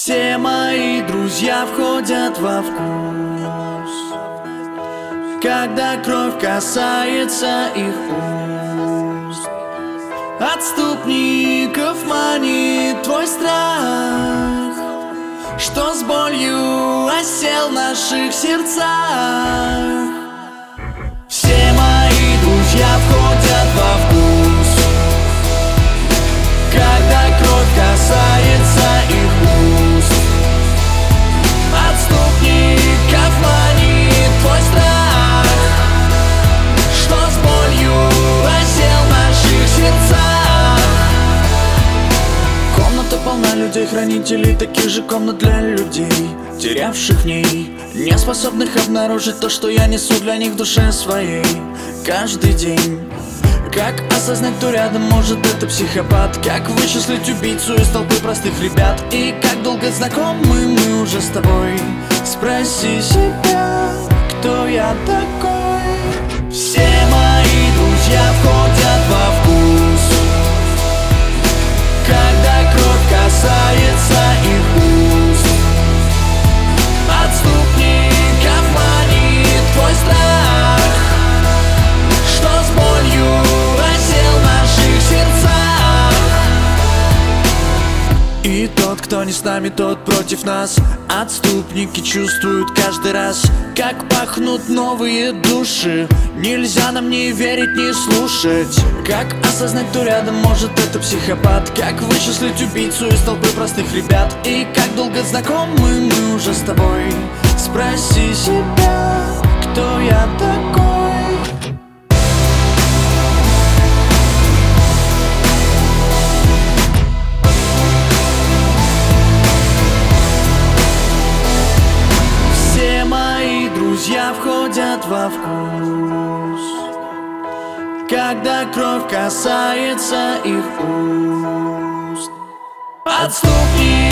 Все мои друзья входят во вкус, когда кровь касается их уст. Отступников манит твой страх, что с болью осел в наших сердцах. Все мои друзья входят во вкус, когда кровь касается их уст. Отступников манит твой страх, что с болью осел в наших сердцах. Комната полна людей, хранителей таких же комнат для людей, терявших в ней, не способных обнаружить то, что я несу для них в душе своей каждый день. Как осознать, кто рядом, может это психопат? Как вычислить убийцу из толпы простых ребят? И как долго знакомы мы уже с тобой? Спроси себя, кто я такой? Все мои друзья входят во вкус, когда кровь касается их уст. Отступников манит твой страх, что с болью осел в наших сердцах. И тот, кто не с нами, тот против нас. Отступники чувствуют каждый раз, как пахнут новые души. Нельзя нам не верить, не слушать. Как осознать, кто рядом, может это психопат? Как вычислить убийцу из толпы простых ребят? И как долго знакомы мы уже с тобой? Спроси себя, кто я такой? Все мои друзья входят во вкус, когда кровь касается их уст. Отступни.